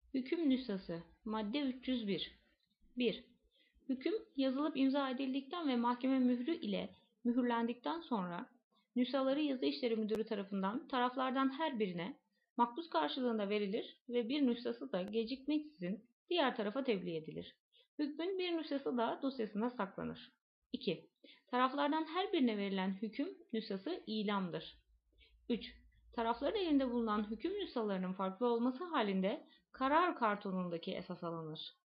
Hüküm nüshası. Madde 301. 1. Hüküm yazılıp imza edildikten ve mahkeme mührü ile mühürlendikten sonra nüshaları yazı işleri müdürü tarafından taraflardan her birine makbuz karşılığında verilir ve bir nüshası da gecikmeksizin diğer tarafa tebliğ edilir. Hükmün bir nüshası da dosyasında saklanır. 2. Taraflardan her birine verilen hüküm nüshası ilamdır. 3. Tarafların elinde bulunan hüküm nüshalarının farklı olması halinde karar kartonundaki esas alınır.